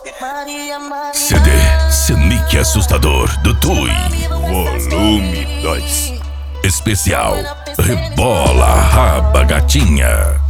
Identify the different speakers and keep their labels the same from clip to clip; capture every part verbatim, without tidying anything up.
Speaker 1: C D Sneak Assustador do Tui, volume dois. Especial Rebola Raba Gatinha.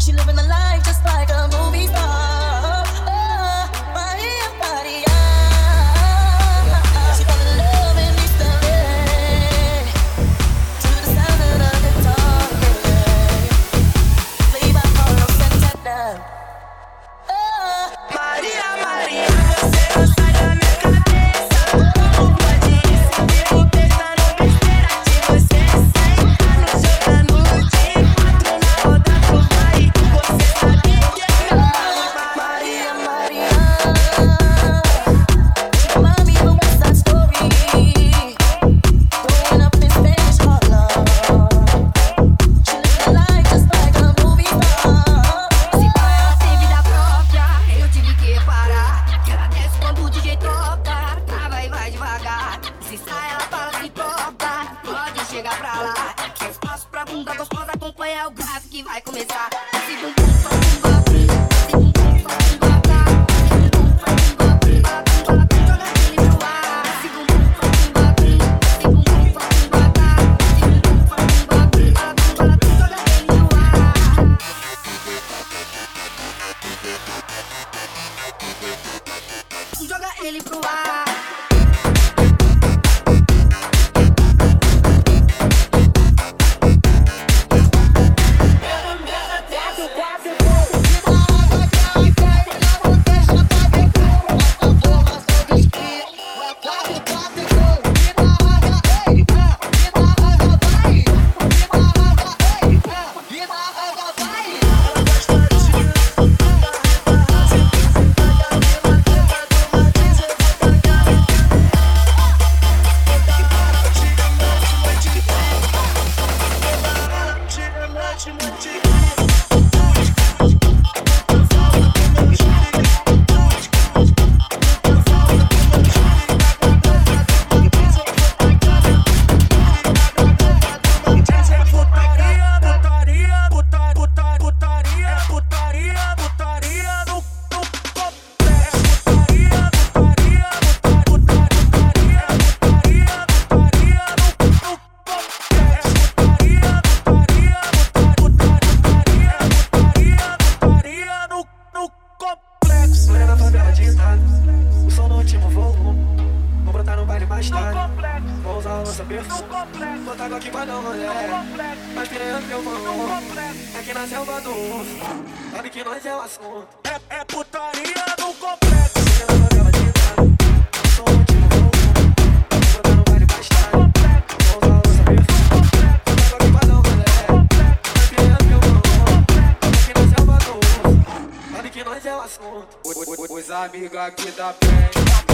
Speaker 2: Os amigos aqui da P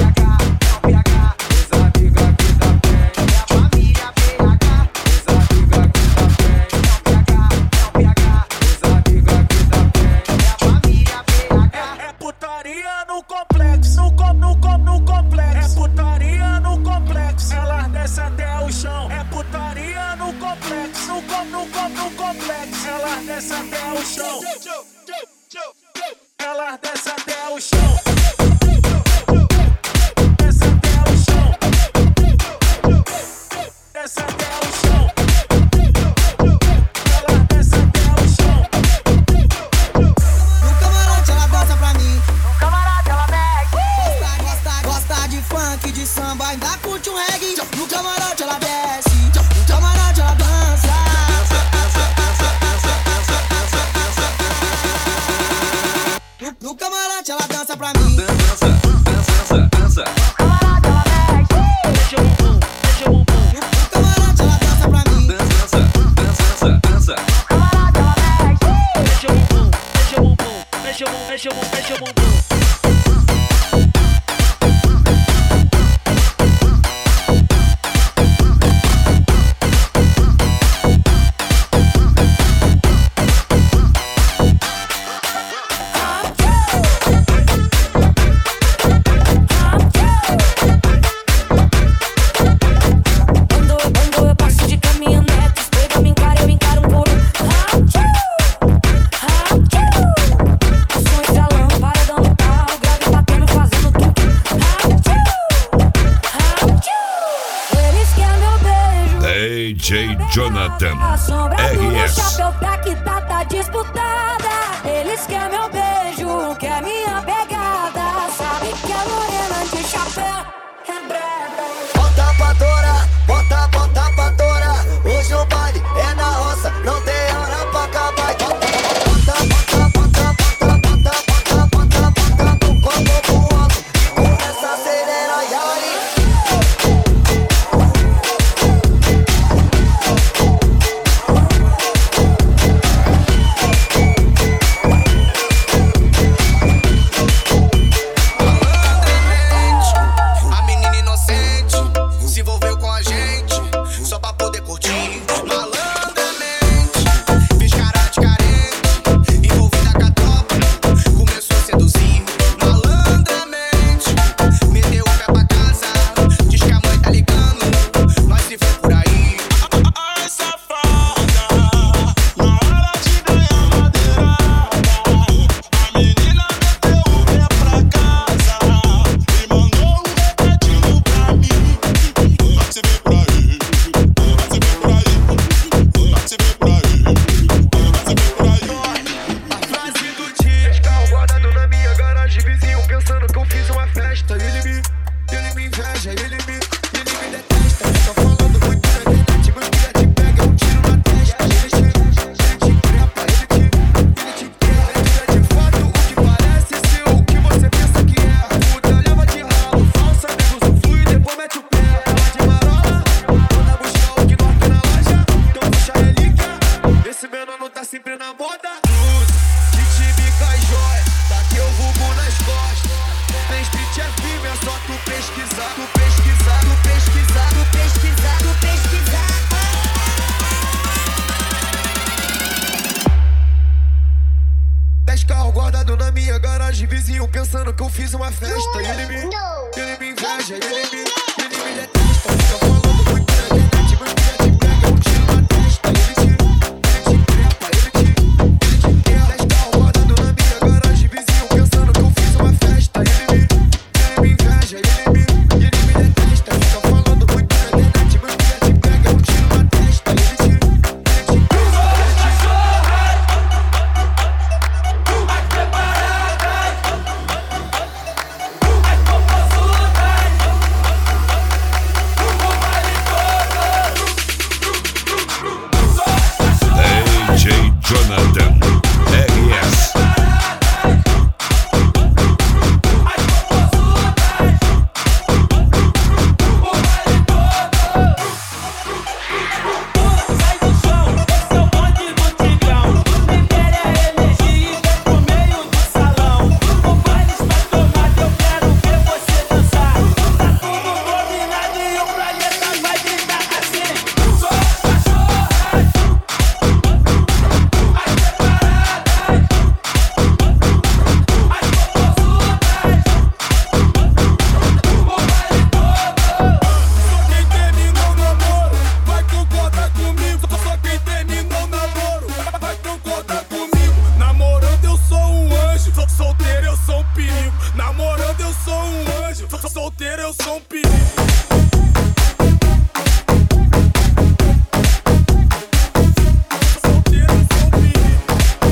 Speaker 2: Os amigos aqui da P é a família P H. Os amigos aqui da P Os amigos aqui da P é a família P H.
Speaker 3: É putaria no complexo, no com, no com, no complexo. É putaria no complexo, ela desce até o chão. É putaria no complexo, no com, no com, no complexo. Ela desce até o chão. Ela desce até o chão. Desce até o chão. Desce até o chão. Ela desce até o chão.
Speaker 4: No camarote ela dança pra mim.
Speaker 5: No camarote ela desce.
Speaker 4: Gosta, gosta, gosta de funk, de samba, ainda curte um reggae. No camarote ela desce. No camarote ela dança. No, no camarote ela dança pra mim.
Speaker 1: Dança, dança, dança.
Speaker 5: No camarote ela desce.
Speaker 3: Deixa o bumbum, deixa o bumbum.
Speaker 4: No camarote ela dança pra mim.
Speaker 1: Dança, dança, dança.
Speaker 5: No camarote ela desce.
Speaker 3: Deixa o bumbum, deixa o bumbum. Deixa o bumbum, deixa o bumbum, deixa o bumbum.
Speaker 5: Som estralando, paredão no carro.
Speaker 1: Jonathan
Speaker 6: A sombra do
Speaker 1: R S.
Speaker 6: chapéu tá que tá, tá disputada. Eles querem meu beijo, quer minha pegada. Sabe que a morena de chapéu é brava.
Speaker 4: Bota pra torar, bota, bota pra torar. Hoje o baile é na roça, não tem hora pra acabar. Bota, bota, bota, bota, bota, bota, bota, bota o corpo pro alto e começa a acelerar e aí.
Speaker 7: A menina inocente se envolveu com a gente só pra poder curtir. Malandramente fez cara de carente, envolvida com a tropa, começou a seduzir. Malandramente meteu o pé pra casa, diz que a mãe tá ligando, nós se vê por aí. Ai, safada, na hora de ganhar madeirada, a menina meteu o pé pra casa e mandou um recadinho pra mim. Vai se ver por aí, vai se ver por aí, vai se ver por aí, vai se ver por aí. A frase do dia: carro guardado na minha garagem, vizinho pensando que eu fiz uma festa. Ele me, ele me inveja, ele me, ele me detesta. Tá falando muito na internet, mas filha te pega, é um tiro na testa. Ele te, ele te trepa, ele te, ele te quer. É de fato o que parece ser o que você pensa que é. Puta leva de ralo, falsa, nego usufrui e depois mete o pé. Ela de marola, manda buscar o que não tem na loja. Então puxa a relíquia, esse menor não tá sempre na moda. Luz, de time cajói, tá teu vulgo nas costas. Tem street é firme, é só tu pesquisar, tu pesquisar, tu pesquisar, tu pesquisar, tu pesquisar. Dez carros guardados na minha garagem, vizinho pensando que eu fiz uma festa. E ele me, ele me inveja, ele me, ele me detesta. Fica falando muito na internet, mas filha te pega, é um tiro na testa. Ele te, ele te trepa, ele te, ele te quer. Dez carros guardados na minha garagem, vizinho pensando que eu fiz uma festa. E ele me, ele me inveja, ele me, ele me detesta. Fica falando muito na internet, mas filha te pega, é um tiro na testa. Ele te, ele te
Speaker 1: D J Jonathan R S.
Speaker 8: Sai do chão, esse é o bonde do Tigrão. Libere a energia e vem pro meio do salão. O baile está tomado, eu quero ver você dançar. Tá tudo combinado e o planeta vai gritar assim: sou cachorro, ai Só quem terminou o namoro vai concordar comigo. Só quem terminou o namoro vai concordar comigo. Namorando eu sou um anjo, Sol- solteiro eu sou um perigo. Namorando eu sou um anjo, Sol- solteiro eu sou um perigo. Solteiro eu sou um perigo.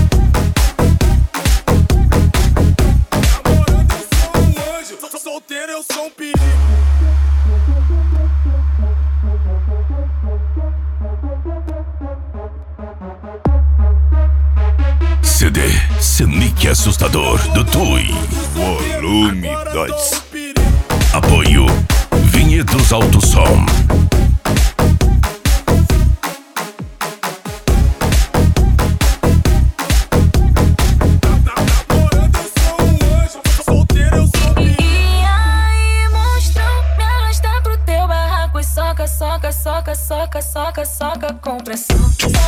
Speaker 8: Namorando eu sou um anjo, Sol- solteiro eu sou um perigo.
Speaker 1: C D Senic Assustador do Tui. Volume dois. Apoio Vinhedos Alto Som.
Speaker 8: Namorando eu sou um anjo, solteiro eu sou um perigo.
Speaker 6: E aí, monstrão, me arrasta pro teu barraco e soca, soca, soca, soca, soca, soca com pressão.